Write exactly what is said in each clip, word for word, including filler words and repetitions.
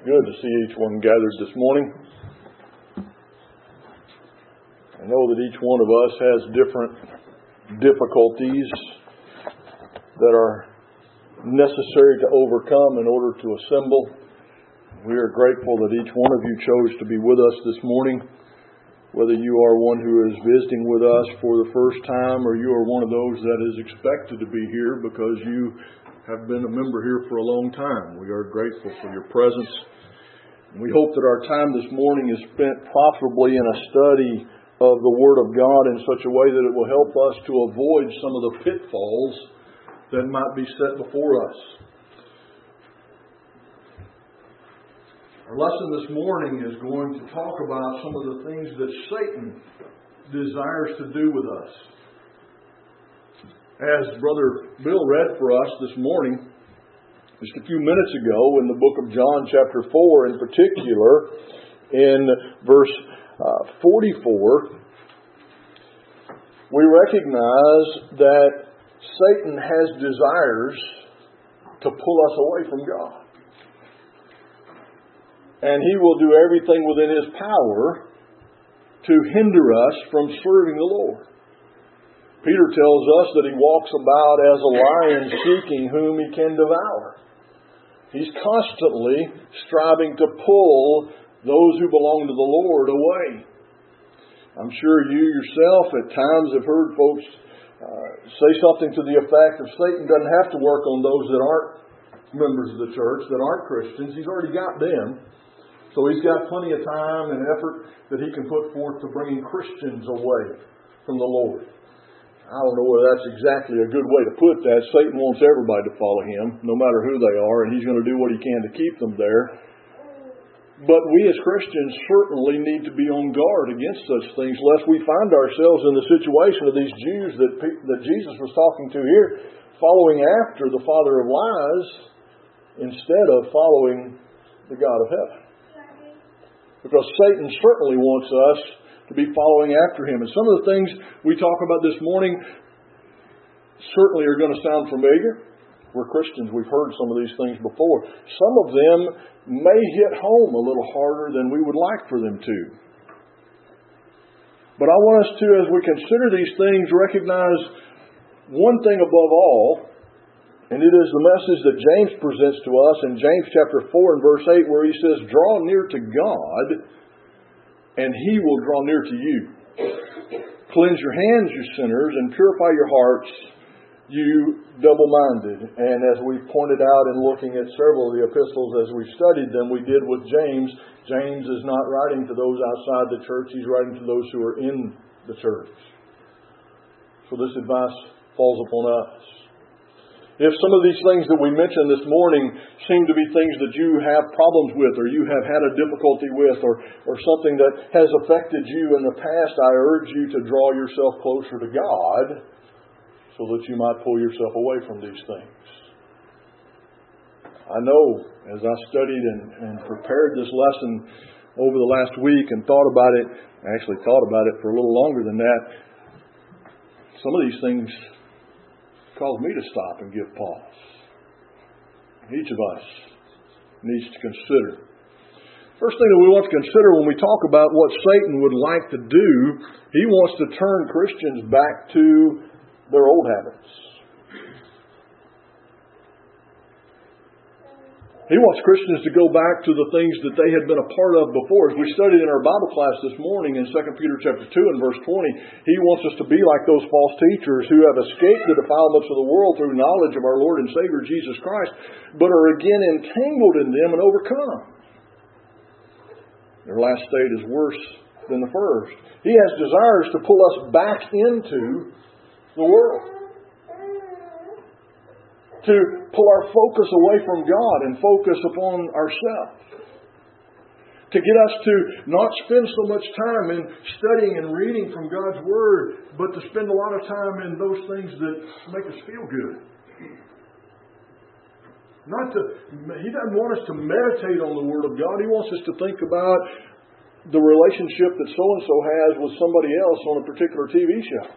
Good to see each one gathered this morning. I know that each one of us has different difficulties that are necessary to overcome in order to assemble. We are grateful that each one of you chose to be with us this morning. Whether you are one who is visiting with us for the first time or you are one of those that is expected to be here because you have been a member here for a long time, we are grateful for your presence. We hope that our time this morning is spent profitably in a study of the Word of God in such a way that it will help us to avoid some of the pitfalls that might be set before us. Our lesson this morning is going to talk about some of the things that Satan desires to do with us. As Brother Bill read for us this morning, just a few minutes ago in the book of John chapter four in particular, in verse uh, forty-four, we recognize that Satan has desires to pull us away from God. And he will do everything within his power to hinder us from serving the Lord. Peter tells us that he walks about as a lion seeking whom he can devour. He's constantly striving to pull those who belong to the Lord away. I'm sure you yourself at times have heard folks uh, say something to the effect of Satan doesn't have to work on those that aren't members of the church, that aren't Christians. He's already got them. So he's got plenty of time and effort that he can put forth to bringing Christians away from the Lord. I don't know whether that's exactly a good way to put that. Satan wants everybody to follow him, no matter who they are, and he's going to do what he can to keep them there. But we as Christians certainly need to be on guard against such things, lest we find ourselves in the situation of these Jews that, that Jesus was talking to here, following after the father of lies instead of following the God of heaven. Because Satan certainly wants us to be following after him. And some of the things we talk about this morning certainly are going to sound familiar. We're Christians. We've heard some of these things before. Some of them may hit home a little harder than we would like for them to. But I want us to, as we consider these things, recognize one thing above all, and it is the message that James presents to us in James chapter four and verse eight, where he says, "Draw near to God, and He will draw near to you. Cleanse your hands, you sinners, and purify your hearts, you double-minded." And as we pointed out in looking at several of the epistles as we studied them, we did with James, James is not writing to those outside the church, he's writing to those who are in the church. So this advice falls upon us. If some of these things that we mentioned this morning seem to be things that you have problems with or you have had a difficulty with or, or something that has affected you in the past, I urge you to draw yourself closer to God so that you might pull yourself away from these things. I know as I studied and, and prepared this lesson over the last week and thought about it, I actually thought about it for a little longer than that, some of these things caused me to stop and give pause. Each of us needs to consider. First thing that we want to consider when we talk about what Satan would like to do, he wants to turn Christians back to their old habits. He wants Christians to go back to the things that they had been a part of before. As we studied in our Bible class this morning in Second Peter chapter two and verse twenty, he wants us to be like those false teachers who have escaped the defilements of the world through knowledge of our Lord and Savior Jesus Christ, but are again entangled in them and overcome. Their last state is worse than the first. He has desires to pull us back into the world, to pull our focus away from God and focus upon ourselves. To get us to not spend so much time in studying and reading from God's Word, but to spend a lot of time in those things that make us feel good. Not to, he doesn't want us to meditate on the Word of God. He wants us to think about the relationship that so-and-so has with somebody else on a particular T V show.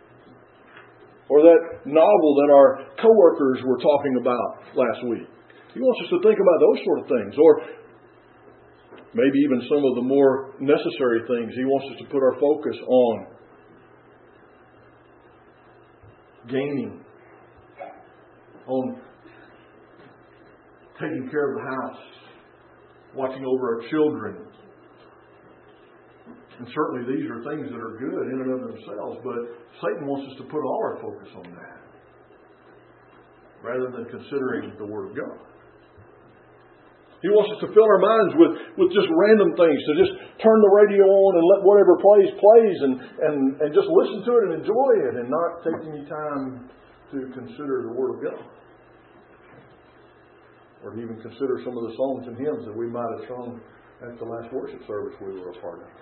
Or that novel that our coworkers were talking about last week. He wants us to think about those sort of things. Or maybe even some of the more necessary things. He wants us to put our focus on gaining, on taking care of the house, watching over our children. And certainly these are things that are good in and of themselves, but Satan wants us to put all our focus on that rather than considering the Word of God. He wants us to fill our minds with, with just random things, to just turn the radio on and let whatever plays, plays, and, and, and just listen to it and enjoy it and not take any time to consider the Word of God. Or to even consider some of the songs and hymns that we might have sung at the last worship service we were a part of.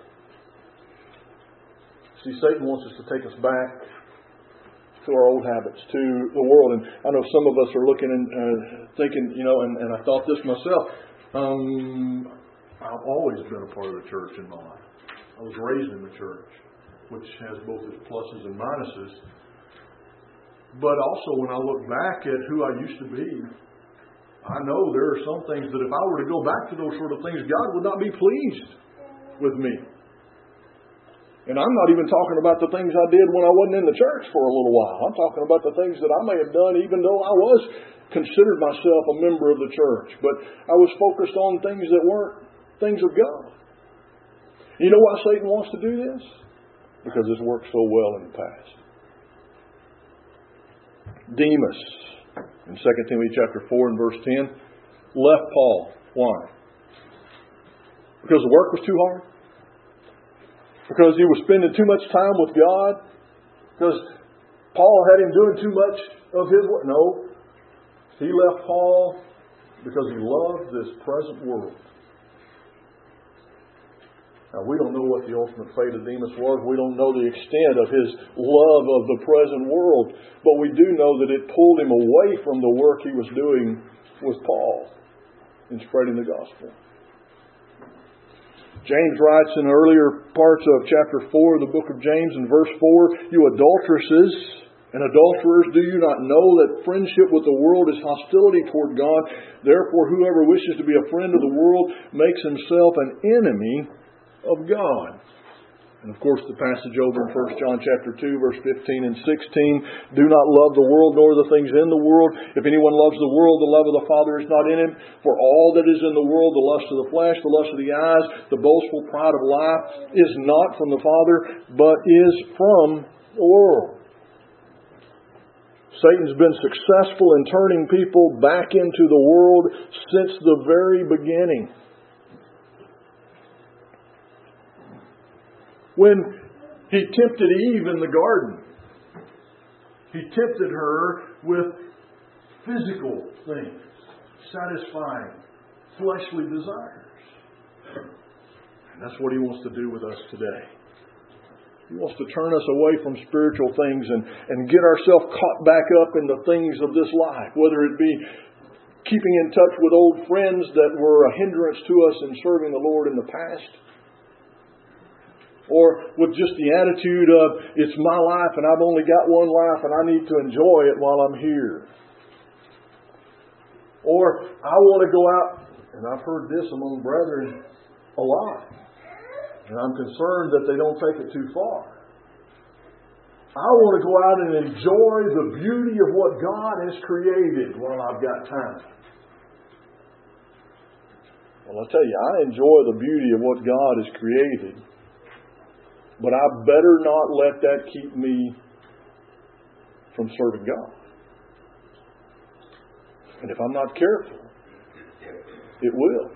See, Satan wants us to take us back to our old habits, to the world. And I know some of us are looking and uh, thinking, you know, and, and I thought this myself. Um, I've always been a part of the church in my life. I was raised in the church, which has both its pluses and minuses. But also when I look back at who I used to be, I know there are some things that if I were to go back to those sort of things, God would not be pleased with me. And I'm not even talking about the things I did when I wasn't in the church for a little while. I'm talking about the things that I may have done even though I was considered myself a member of the church. But I was focused on things that weren't things of God. You know why Satan wants to do this? Because it's worked so well in the past. Demas, in Second Timothy chapter four and verse ten, left Paul. Why? Because the work was too hard? Because he was spending too much time with God? Because Paul had him doing too much of his work? No. He left Paul because he loved this present world. Now, we don't know what the ultimate fate of Demas was. We don't know the extent of his love of the present world. But we do know that it pulled him away from the work he was doing with Paul in spreading the gospel. James writes in earlier parts of chapter four of the book of James in verse four, "You adulteresses and adulterers, do you not know that friendship with the world is hostility toward God? Therefore, whoever wishes to be a friend of the world makes himself an enemy of God." And of course, the passage over in First John chapter two, verse fifteen and sixteen, "Do not love the world nor the things in the world. If anyone loves the world, the love of the Father is not in him. For all that is in the world, the lust of the flesh, the lust of the eyes, the boastful pride of life, is not from the Father, but is from the world." Satan's been successful in turning people back into the world since the very beginning. When he tempted Eve in the garden, he tempted her with physical things, satisfying fleshly desires. And that's what he wants to do with us today. He wants to turn us away from spiritual things and, and get ourselves caught back up in the things of this life, whether it be keeping in touch with old friends that were a hindrance to us in serving the Lord in the past, or with just the attitude of, it's my life and I've only got one life and I need to enjoy it while I'm here. Or, I want to go out, and I've heard this among brethren a lot, and I'm concerned that they don't take it too far. I want to go out and enjoy the beauty of what God has created while I've got time. Well, I'll tell you, I enjoy the beauty of what God has created. But I better not let that keep me from serving God. And if I'm not careful, it will.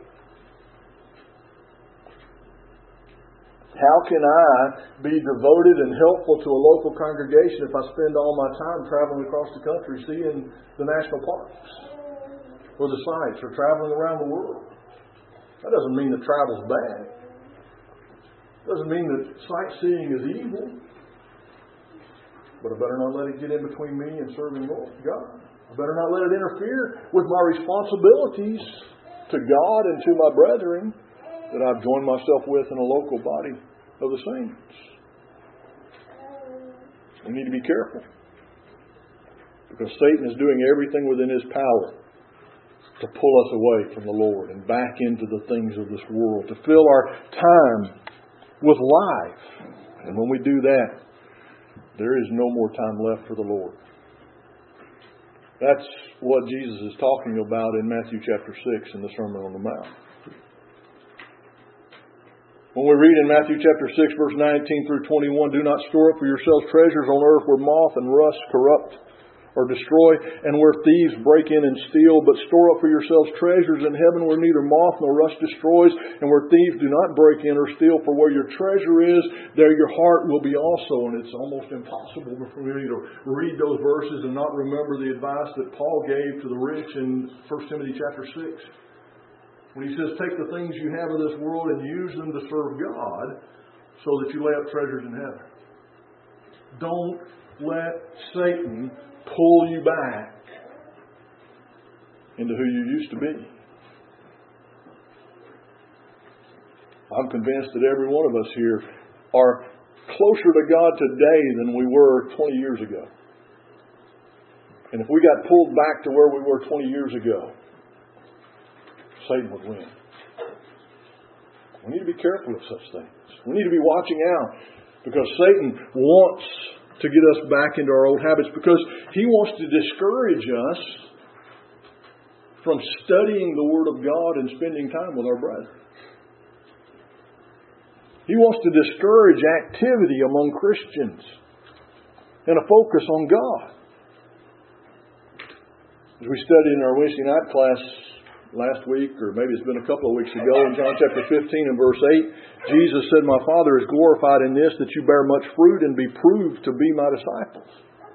How can I be devoted and helpful to a local congregation if I spend all my time traveling across the country seeing the national parks or the sites or traveling around the world? That doesn't mean that travel's bad. Doesn't mean that sightseeing is evil. But I better not let it get in between me and serving God. I better not let it interfere with my responsibilities to God and to my brethren that I've joined myself with in a local body of the saints. We need to be careful. Because Satan is doing everything within his power to pull us away from the Lord and back into the things of this world, to fill our time with life. And when we do that, there is no more time left for the Lord. That's what Jesus is talking about in Matthew chapter six in the Sermon on the Mount. When we read in Matthew chapter six, verse nineteen through twenty-one, do not store up for yourselves treasures on earth where moth and rust corrupt or destroy, and where thieves break in and steal, but store up for yourselves treasures in heaven where neither moth nor rust destroys, and where thieves do not break in or steal. For where your treasure is, there your heart will be also. And it's almost impossible for me to read those verses and not remember the advice that Paul gave to the rich in First Timothy chapter six. When he says, take the things you have of this world and use them to serve God so that you lay up treasures in heaven. Don't let Satan pull you back into who you used to be. I'm convinced that every one of us here are closer to God today than we were twenty years ago. And if we got pulled back to where we were twenty years ago, Satan would win. We need to be careful of such things. We need to be watching out, because Satan wants to get us back into our old habits, because he wants to discourage us from studying the Word of God and spending time with our brethren. He wants to discourage activity among Christians and a focus on God. As we studied in our Wednesday night class last week, or maybe it's been a couple of weeks ago, in John chapter fifteen and verse eight, Jesus said, my Father is glorified in this, that you bear much fruit and be proved to be my disciples.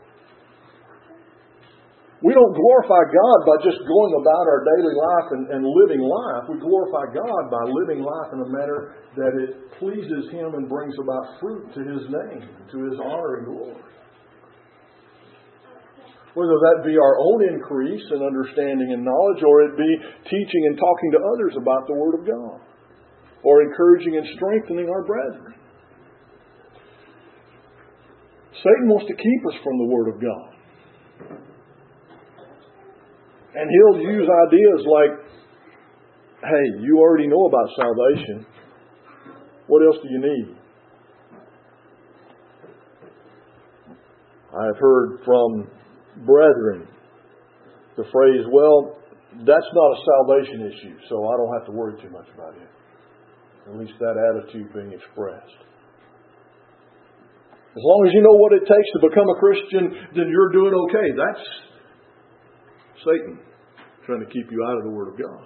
We don't glorify God by just going about our daily life and, and living life. We glorify God by living life in a manner that it pleases Him and brings about fruit to His name, to His honor and glory. Whether that be our own increase in understanding and knowledge, or it be teaching and talking to others about the Word of God, or encouraging and strengthening our brethren. Satan wants to keep us from the Word of God. And he'll use ideas like, hey, you already know about salvation. What else do you need? I've heard from brethren the phrase, well, that's not a salvation issue, so I don't have to worry too much about it. At least that attitude being expressed. As long as you know what it takes to become a Christian, then you're doing okay. That's Satan trying to keep you out of the Word of God.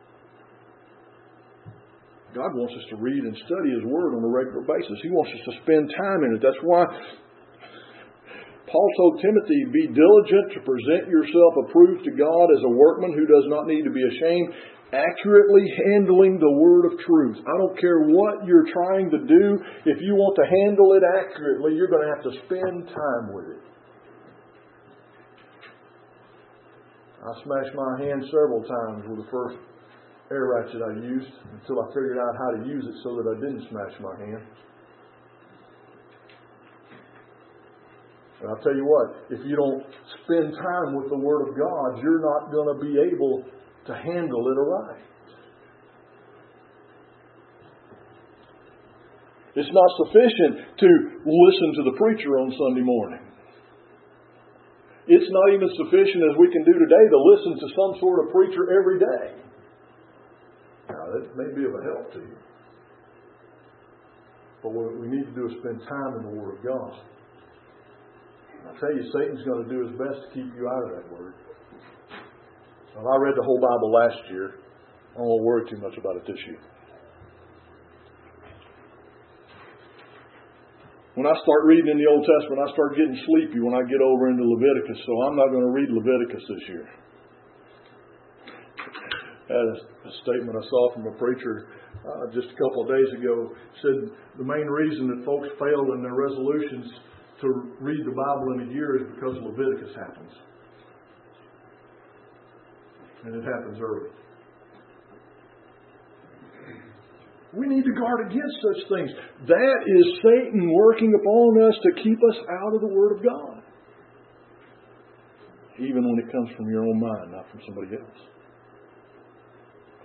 God wants us to read and study His Word on a regular basis. He wants us to spend time in it. That's why Paul told Timothy, be diligent to present yourself approved to God as a workman who does not need to be ashamed, accurately handling the word of truth. I don't care what you're trying to do. If you want to handle it accurately, you're going to have to spend time with it. I smashed my hand several times with the first air ratchet I used until I figured out how to use it so that I didn't smash my hand. And I'll tell you what, if you don't spend time with the Word of God, you're not going to be able to handle it aright. It's not sufficient to listen to the preacher on Sunday morning. It's not even sufficient, as we can do today, to listen to some sort of preacher every day. Now, that may be of a help to you. But what we need to do is spend time in the Word of God. I tell you, Satan's going to do his best to keep you out of that Word. Well, I read the whole Bible last year. I won't worry too much about it this year. When I start reading in the Old Testament, I start getting sleepy when I get over into Leviticus, so I'm not going to read Leviticus this year. I had a, a statement I saw from a preacher uh, just a couple of days ago. Said the main reason that folks fail in their resolutions to read the Bible in a year is because Leviticus happens. And it happens early. We need to guard against such things. That is Satan working upon us to keep us out of the Word of God. Even when it comes from your own mind, not from somebody else.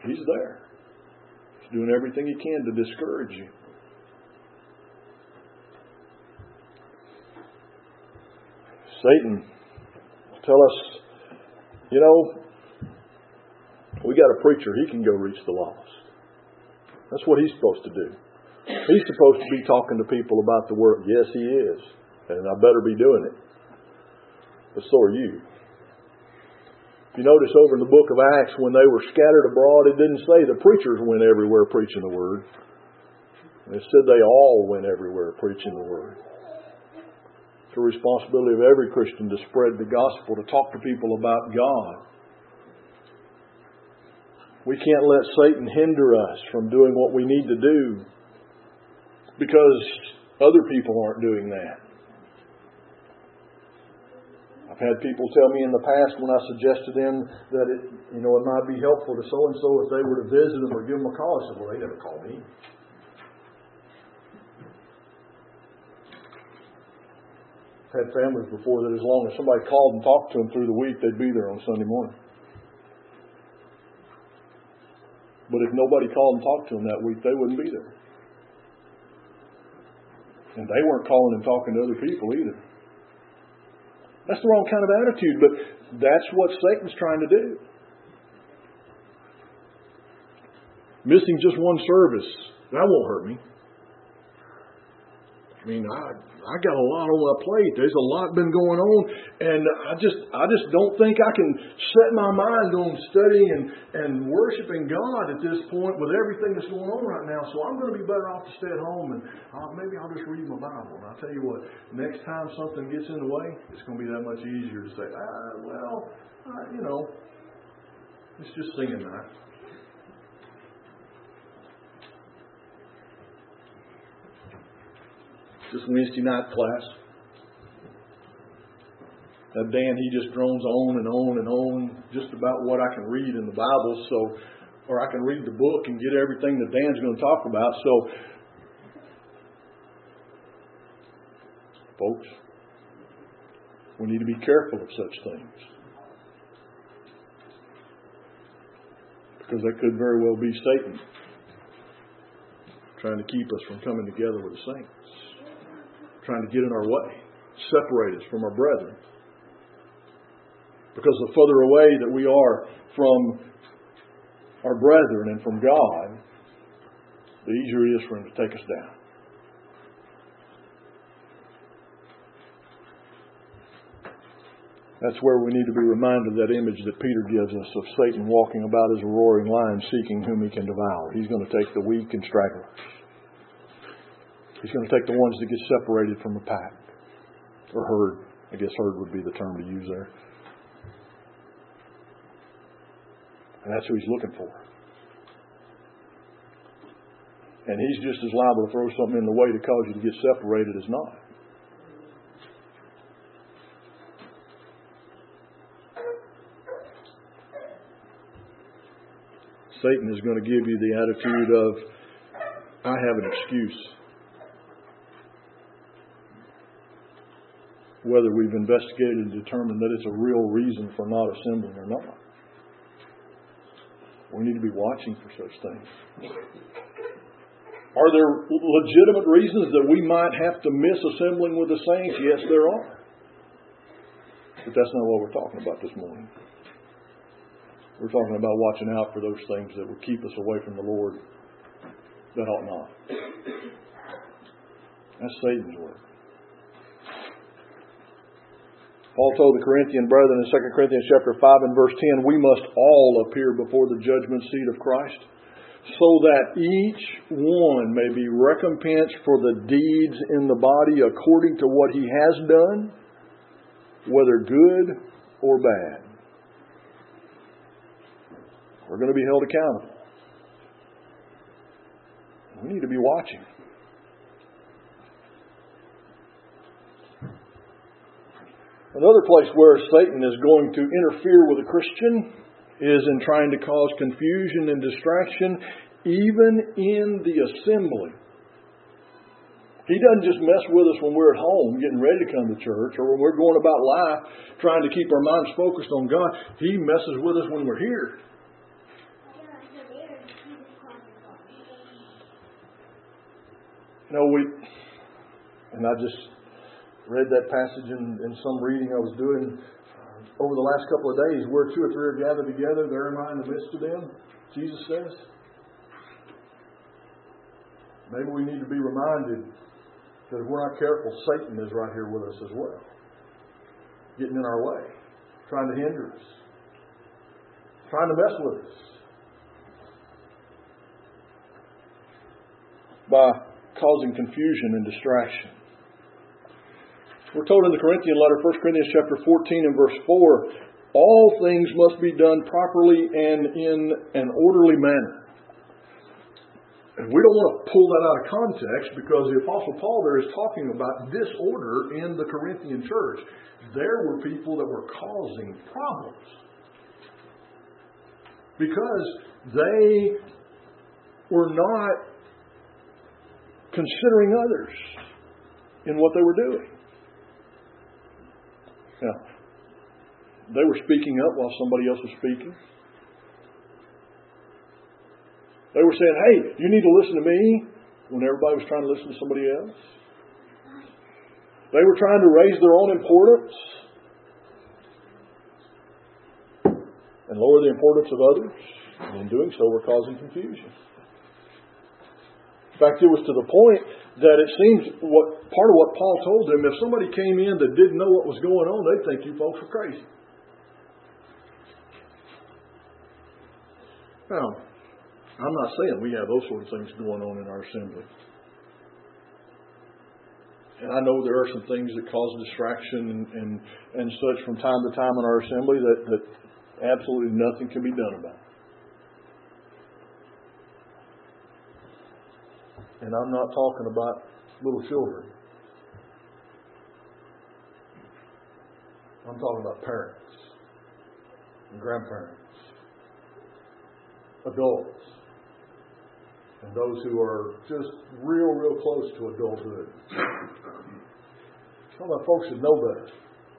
He's there. He's doing everything he can to discourage you. Satan will tell us, you know, we got a preacher. He can go reach the lost. That's what he's supposed to do. He's supposed to be talking to people about the Word. Yes, he is. And I better be doing it. But so are you. If you notice over in the book of Acts, when they were scattered abroad, it didn't say the preachers went everywhere preaching the Word. It said they all went everywhere preaching the Word. It's the responsibility of every Christian to spread the gospel, to talk to people about God. We can't let Satan hinder us from doing what we need to do because other people aren't doing that. I've had people tell me in the past when I suggested them that it, you know, it might be helpful to so-and-so if they were to visit them or give them a call. I said, well, they never call me. I've had families before that as long as somebody called and talked to them through the week, they'd be there on Sunday morning. But if nobody called and talked to them that week, they wouldn't be there. And they weren't calling and talking to other people either. That's the wrong kind of attitude, but that's what Satan's trying to do. Missing just one service, that won't hurt me. I mean, I I got a lot on my plate. There's a lot been going on, and I just I just don't think I can set my mind on studying and, and worshiping God at this point with everything that's going on right now. So I'm going to be better off to stay at home, and uh, maybe I'll just read my Bible. And I'll tell you what, next time something gets in the way, it's going to be that much easier to say, ah, well, uh, you know, it's just singing night. Just Wednesday night class. That Dan, he just drones on and on and on just about what I can read in the Bible, so, or I can read the book and get everything that Dan's going to talk about. So, folks, we need to be careful of such things, because that could very well be Satan trying to keep us from coming together with the saints, trying to get in our way, separate us from our brethren. Because the further away that we are from our brethren and from God, the easier it is for him to take us down. That's where we need to be reminded of that image that Peter gives us of Satan walking about as a roaring lion seeking whom he can devour. He's going to take the weak and stragglers. He's going to take the ones that get separated from a pack. Or herd. I guess herd would be the term to use there. And that's who he's looking for. And he's just as liable to throw something in the way to cause you to get separated as not. Satan is going to give you the attitude of, I have an excuse. Whether we've investigated and determined that it's a real reason for not assembling or not. We need to be watching for such things. Are there legitimate reasons that we might have to miss assembling with the saints? Yes, there are. But that's not what we're talking about this morning. We're talking about watching out for those things that would keep us away from the Lord that ought not. That's Satan's work. Paul told the Corinthian brethren in Second Corinthians chapter five and verse ten, we must all appear before the judgment seat of Christ, so that each one may be recompensed for the deeds in the body according to what he has done, whether good or bad. We're going to be held accountable. We need to be watching. Another place where Satan is going to interfere with a Christian is in trying to cause confusion and distraction, even in the assembly. He doesn't just mess with us when we're at home getting ready to come to church, or when we're going about life trying to keep our minds focused on God. He messes with us when we're here. You know, we, and I just read that passage in, in some reading I was doing over the last couple of days, where two or three are gathered together, there am I in the midst of them, Jesus says. Maybe we need to be reminded that if we're not careful, Satan is right here with us as well. Getting in our way, trying to hinder us, trying to mess with us. By causing confusion and distraction. We're told in the Corinthian letter, First Corinthians chapter fourteen and verse four, all things must be done properly and in an orderly manner. And we don't want to pull that out of context, because the Apostle Paul there is talking about disorder in the Corinthian church. There were people that were causing problems because they were not considering others in what they were doing. Now, they were speaking up while somebody else was speaking. They were saying, hey, you need to listen to me, when everybody was trying to listen to somebody else. They were trying to raise their own importance and lower the importance of others. And in doing so, were causing confusion. In fact, it was to the point that it seems what part of what Paul told them, if somebody came in that didn't know what was going on, they'd think you folks were crazy. Now, I'm not saying we have those sort of things going on in our assembly. And I know there are some things that cause distraction and, and, and such from time to time in our assembly that, that absolutely nothing can be done about. And I'm not talking about little children. I'm talking about parents and grandparents, adults, and those who are just real, real close to adulthood. Some of the folks that know better,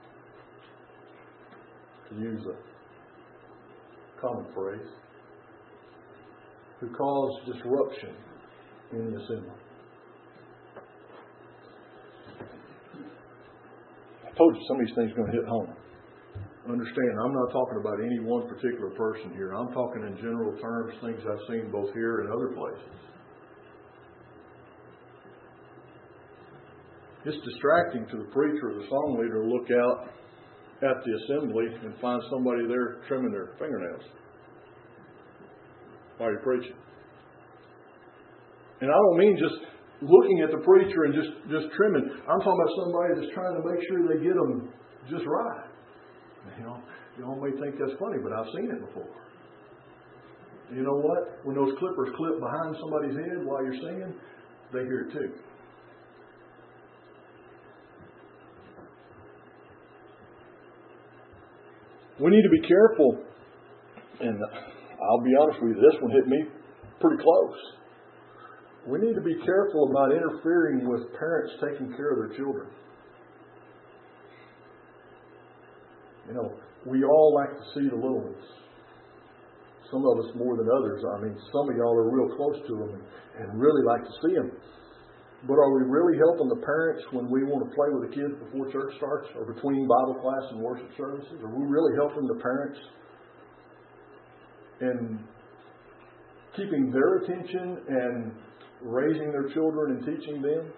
to use a common phrase, who cause disruption in the assembly. I told you some of these things are going to hit home. Understand, I'm not talking about any one particular person here. I'm talking in general terms, things I've seen both here and other places. It's distracting to the preacher or the song leader to look out at the assembly and find somebody there trimming their fingernails while you're preaching. And I don't mean just looking at the preacher and just, just trimming. I'm talking about somebody that's trying to make sure they get them just right. You know, you all may think that's funny, but I've seen it before. You know what? When those clippers clip behind somebody's head while you're singing, they hear it too. We need to be careful, and I'll be honest with you, this one hit me pretty close. We need to be careful about interfering with parents taking care of their children. You know, we all like to see the little ones. Some of us more than others. I mean, some of y'all are real close to them and, and really like to see them. But are we really helping the parents when we want to play with the kids before church starts or between Bible class and worship services? Are we really helping the parents in keeping their attention and raising their children and teaching them?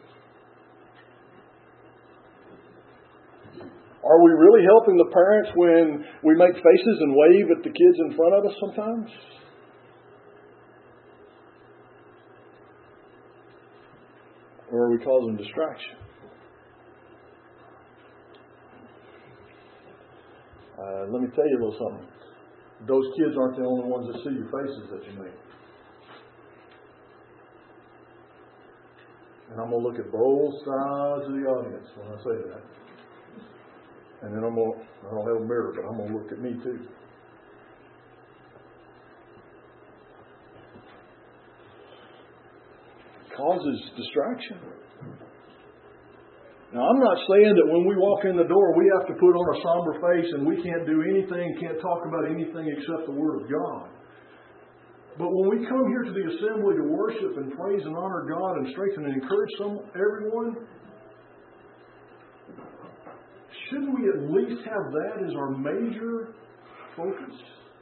Are we really helping the parents when we make faces and wave at the kids in front of us sometimes? Or are we causing distraction? Uh, let me tell you a little something. Those kids aren't the only ones that see your faces that you make. And I'm going to look at both sides of the audience when I say that. And then I'm going to, I don't have a mirror, but I'm going to look at me too. Causes distraction. Now, I'm not saying that when we walk in the door, we have to put on a somber face and we can't do anything, can't talk about anything except the Word of God. But when we come here to the assembly to worship and praise and honor God and strengthen and encourage some, everyone, shouldn't we at least have that as our major focus?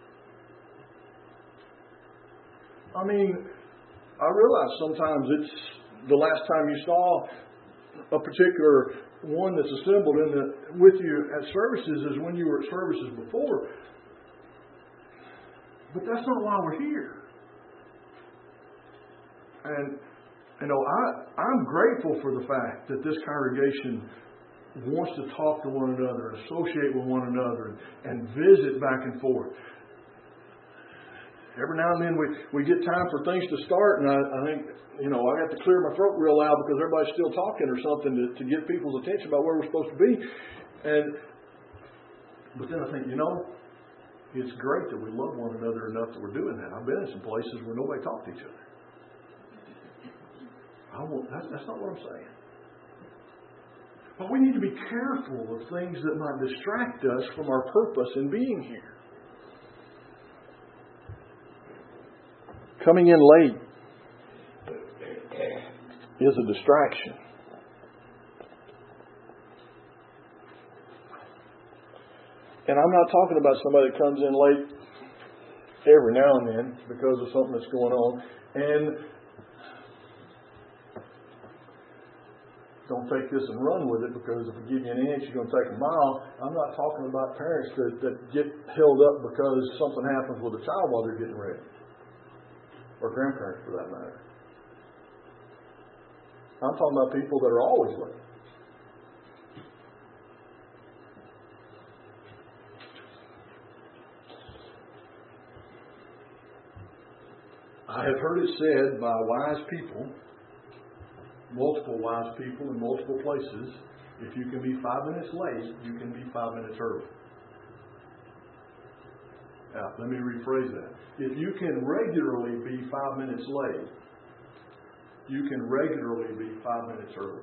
I mean, I realize sometimes it's the last time you saw a particular one that's assembled in the, with you at services is when you were at services before. But that's not why we're here. And, you know, I, I'm grateful for the fact that this congregation wants to talk to one another, associate with one another, and, and visit back and forth. Every now and then we, we get time for things to start, and I, I think, you know, I have to clear my throat real loud because everybody's still talking or something to, to get people's attention about where we're supposed to be. And but then I think, you know, it's great that we love one another enough that we're doing that. I've been in some places where nobody talked to each other. I won't, that's, that's not what I'm saying. But we need to be careful of things that might distract us from our purpose in being here. Coming in late is a distraction. And I'm not talking about somebody that comes in late every now and then because of something that's going on. And don't take this and run with it because if I give you an inch, you're going to take a mile. I'm not talking about parents that, that get held up because something happens with a child while they're getting ready. Or grandparents for that matter. I'm talking about people that are always late. I have heard it said by wise people, multiple wise people in multiple places, if you can be five minutes late, you can be five minutes early. Now, let me rephrase that. If you can regularly be five minutes late, you can regularly be five minutes early.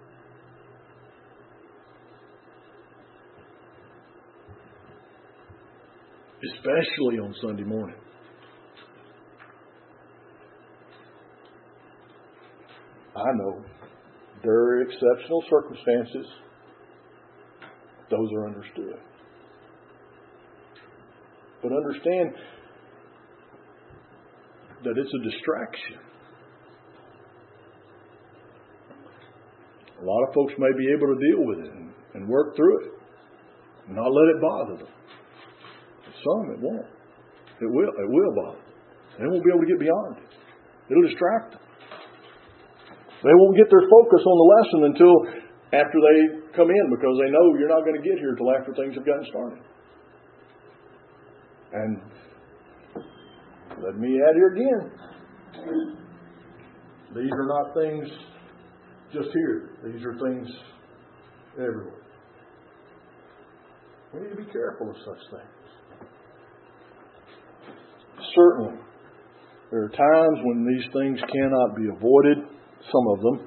Especially on Sunday morning. I know there are exceptional circumstances. Those are understood. But understand that it's a distraction. A lot of folks may be able to deal with it and, and work through it. And not let it bother them. Some it won't. It will. It will bother them. They won't be able to get beyond it. It'll distract them. They won't get their focus on the lesson until after they come in because they know you're not going to get here until after things have gotten started. And let me add here again. These are not things just here. These are things everywhere. We need to be careful of such things. Certainly, there are times when these things cannot be avoided, some of them.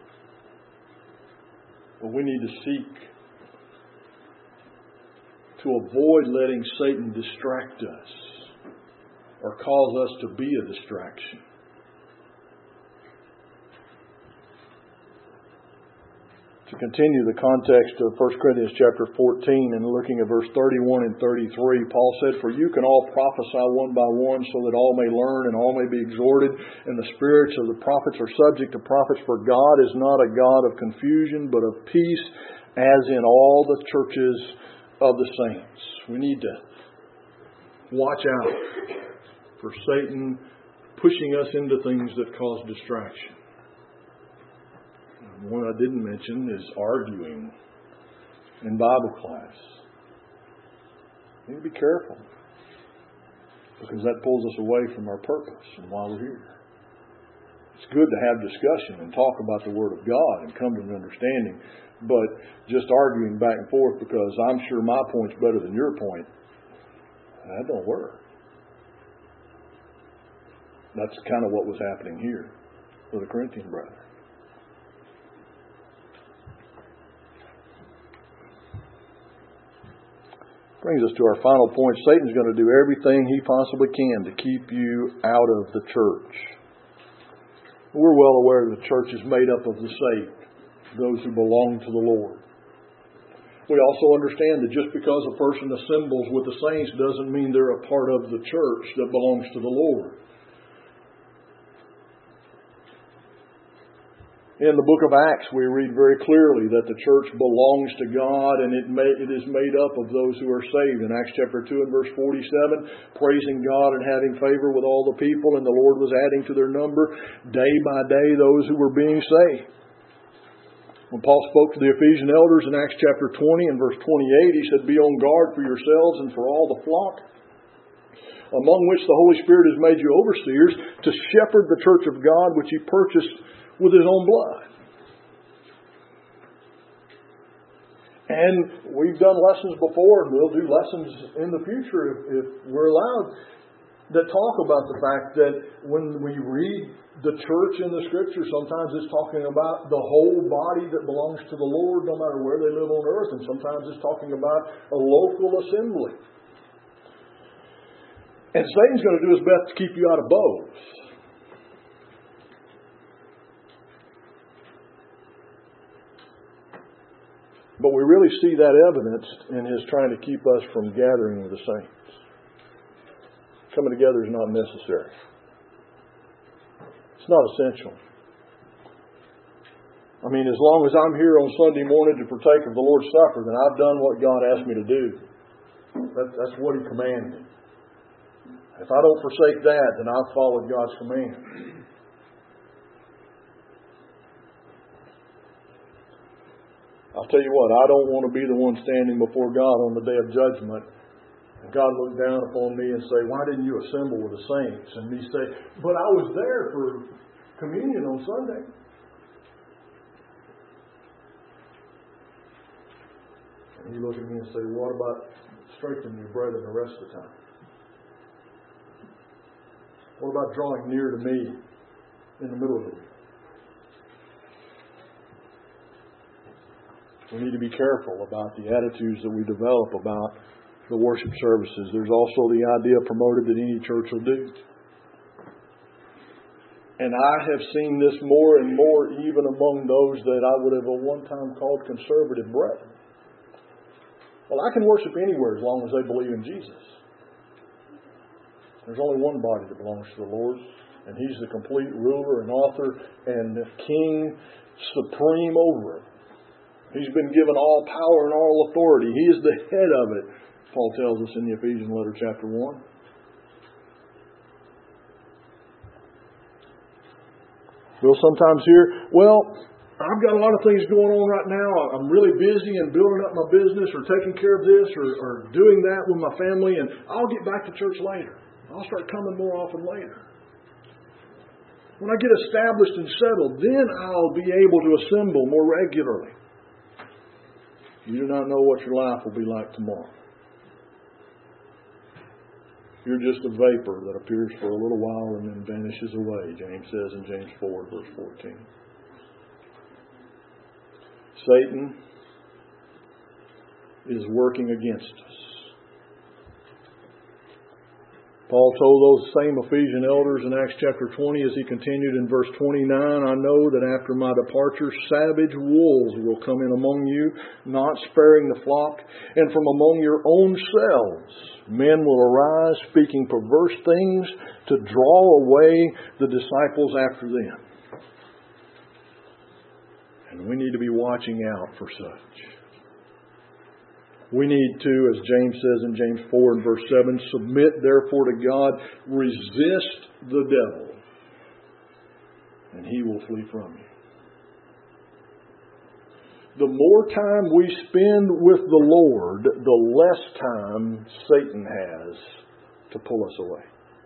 But we need to seek to avoid letting Satan distract us or cause us to be a distraction. To continue the context of First Corinthians chapter fourteen and looking at verse thirty-one and thirty-three, Paul said, "For you can all prophesy one by one so that all may learn and all may be exhorted, and the spirits of the prophets are subject to prophets, for God is not a God of confusion but of peace, as in all the churches of the saints." We need to watch out for Satan pushing us into things that cause distraction. One I didn't mention is arguing in Bible class. We need to be careful because that pulls us away from our purpose and why we're here. It's good to have discussion and talk about the Word of God and come to an understanding, but just arguing back and forth because I'm sure my point's better than your point, that don't work. That's kind of what was happening here with the Corinthian brother. Brings us to our final point. Satan's going to do everything he possibly can to keep you out of the church. We're well aware that the church is made up of the saved, those who belong to the Lord. We also understand that just because a person assembles with the saints doesn't mean they're a part of the church that belongs to the Lord. In the book of Acts, we read very clearly that the church belongs to God and it, may, it is made up of those who are saved. In Acts chapter two and verse forty-seven, praising God and having favor with all the people, and the Lord was adding to their number day by day those who were being saved. When Paul spoke to the Ephesian elders in Acts chapter twenty and verse twenty-eight, he said, "Be on guard for yourselves and for all the flock, among which the Holy Spirit has made you overseers, to shepherd the church of God, which He purchased with His own blood." And we've done lessons before, and we'll do lessons in the future if, if we're allowed, that talk about the fact that when we read the church in the Scripture, sometimes it's talking about the whole body that belongs to the Lord, no matter where they live on earth, and sometimes it's talking about a local assembly. And Satan's going to do his best to keep you out of both. But we really see that evidenced in his trying to keep us from gathering with the saints. Coming together is not necessary. It's not essential. I mean, as long as I'm here on Sunday morning to partake of the Lord's Supper, then I've done what God asked me to do. That, that's what He commanded. If I don't forsake that, then I've followed God's command. I'll tell you what, I don't want to be the one standing before God on the day of judgment and God look down upon me and say, "Why didn't you assemble with the saints?" And me say, "But I was there for communion on Sunday." And He look at me and say, "What about strengthening your brethren the rest of the time? What about drawing near to me in the middle of the week?" We need to be careful about the attitudes that we develop about the worship services. There's also the idea promoted that any church will do. And I have seen this more and more even among those that I would have at one time called conservative brethren. Well, I can worship anywhere as long as they believe in Jesus. There's only one body that belongs to the Lord, and He's the complete ruler and author and the King supreme over it. He's been given all power and all authority. He is the head of it, Paul tells us in the Ephesians letter, chapter one. We'll sometimes hear, "Well, I've got a lot of things going on right now. I'm really busy in building up my business or taking care of this or, or doing that with my family, and I'll get back to church later. I'll start coming more often later. When I get established and settled, then I'll be able to assemble more regularly." You do not know what your life will be like tomorrow. You're just a vapor that appears for a little while and then vanishes away, James says in James four, verse fourteen. Satan is working against us. Paul told those same Ephesian elders in Acts chapter twenty as he continued in verse twenty-nine, "I know that after my departure savage wolves will come in among you, not sparing the flock, and from among your own selves men will arise speaking perverse things to draw away the disciples after them." And we need to be watching out for such. We need to, as James says in James four and verse seven, "Submit therefore to God, resist the devil, and he will flee from you." The more time we spend with the Lord, the less time Satan has to pull us away.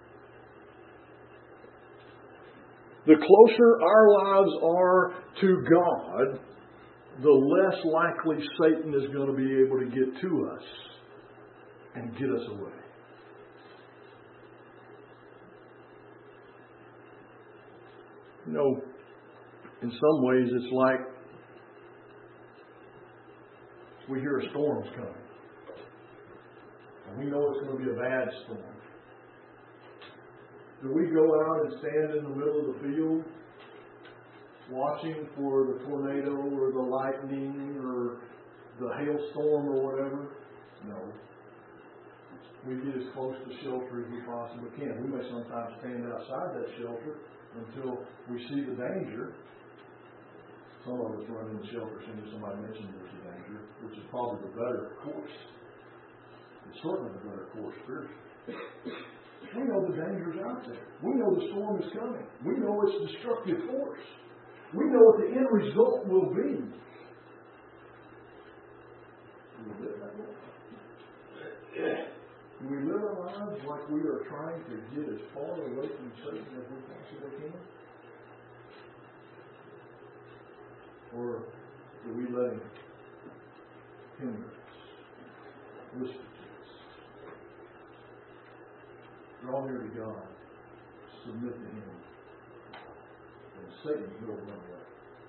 The closer our lives are to God, the less likely Satan is going to be able to get to us and get us away. You know, in some ways it's like we hear a storm's coming. And we know it's going to be a bad storm. Do we go out and stand in the middle of the field watching for the tornado or the lightning or the hailstorm or whatever? No. We get as close to shelter as we possibly can. We may sometimes stand outside that shelter until we see the danger. Some of us run in the shelter as soon as somebody mentions there's a danger, which is probably the better course. It's certainly the better course spiritually. We know the danger's out there. We know the storm is coming. We know its destructive force. We know what the end result will be. Do we live that way? Do we live our lives like we are trying to get as far away from Satan as we possibly can? Or do we let him hinder us, whisper to us? Draw near to God, submit to him, and Satan will run away.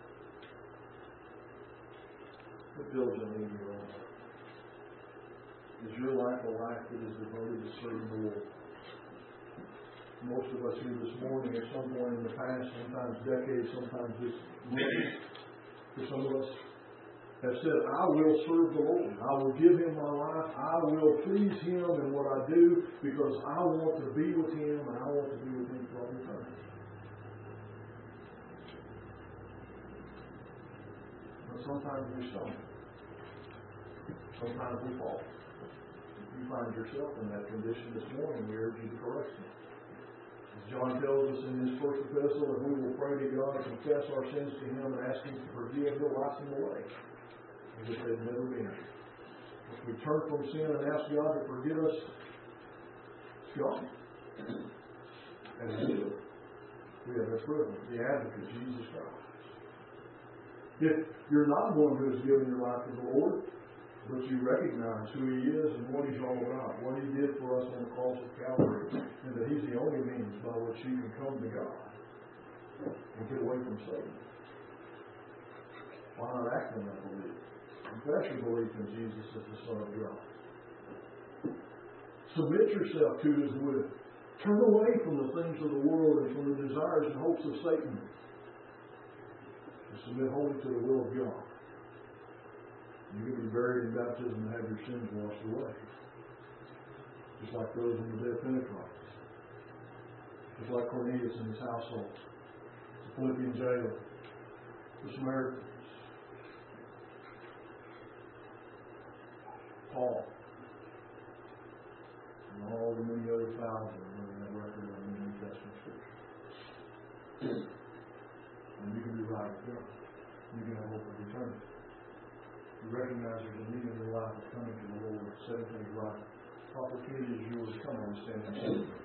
Put diligently in your own heart. Is your life a life that is devoted to serving the Lord? Most of us here this morning, at some point in the past, sometimes decades, sometimes this week, for some of us, have said, I will serve the Lord. I will give him my life. I will please him in what I do because I want to be with him and I want to be with him for all eternity. But sometimes we stumble. Sometimes we fall. If you find yourself in that condition this morning, we urge you to correct it. As John tells us in his first epistle, that we will pray to God, confess our sins to him, and ask him to forgive, he'll wash them away as if they've never been. If we turn from sin and ask God to forgive us, it's gone. And we do it. We have that privilege, the advocate, Jesus Christ. If you're not one who has given your life to the Lord, but you recognize who he is and what he's all about, what he did for us on the cross of Calvary, and that he's the only means by which you can come to God and get away from Satan. Why not act on that belief? Confess your belief in Jesus as the Son of God. Submit yourself to his will. Turn away from the things of the world and from the desires and hopes of Satan. And submit wholly to the will of God. You can be buried in baptism and have your sins washed away. Just like those in the day of Pentecost. Just like Cornelius and his household. The Philippian jailer. The Samaritans. Paul. And all the many other thousands in that record of the New Testament Scripture. And you can be right with God. You can have hope of eternity. You recognize there's a need in your life of coming to the Lord, setting things right. Opportunity is yours. Come on, stand and sing.